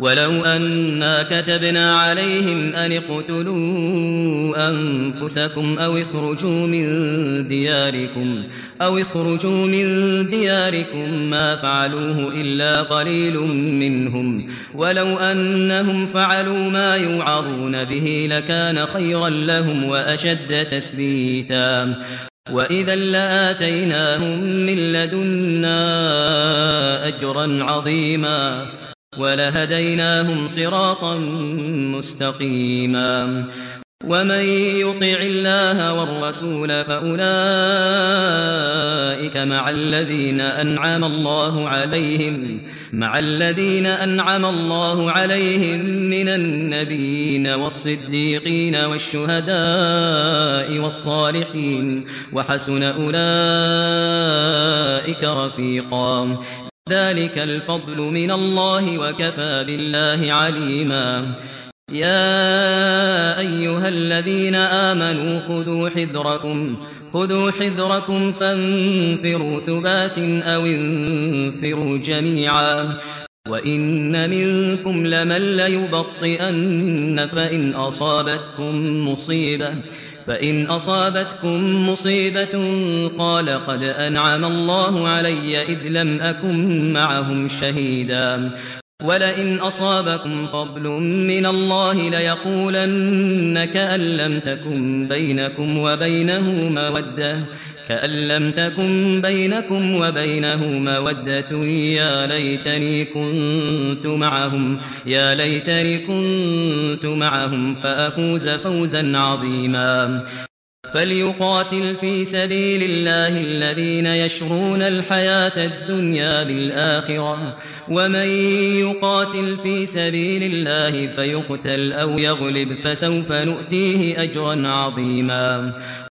ولو أنا كتبنا عليهم أن اقتلوا أنفسكم أو اخرجوا من دياركم ما فعلوه إلا قليل منهم ولو أنهم فعلوا ما يوعظون به لكان خيرا لهم وأشد تثبيتا وإذا لآتيناهم من لدنا أجرا عظيما ولهديناهم صراطا مستقيما ومن يطع الله والرسول فأولئك مع الذين أنعم الله عليهم من النبيين والصديقين والشهداء والصالحين وحسن أولئك رفيقا ذلك الفضل من الله وكفى بالله عليما يا أيها الذين آمنوا خذوا حذركم فانفروا ثبات أو انفروا جميعا وإن منكم لمن ليبطئن فإن أصابتكم مصيبة قال قد أنعم الله علي إذ لم أكن معهم شهيدا ولئن أصابكم فضل من الله ليقولن كأن لم تكن بينكم وبينه مودة يا ليتني كنت معهم فأفوز فوزا عظيما فليقاتل في سبيل الله الذين يشرون الحياة الدنيا بالآخرة ومن يقاتل في سبيل الله فيقتل أو يغلب فسوف نؤتيه أجرا عظيما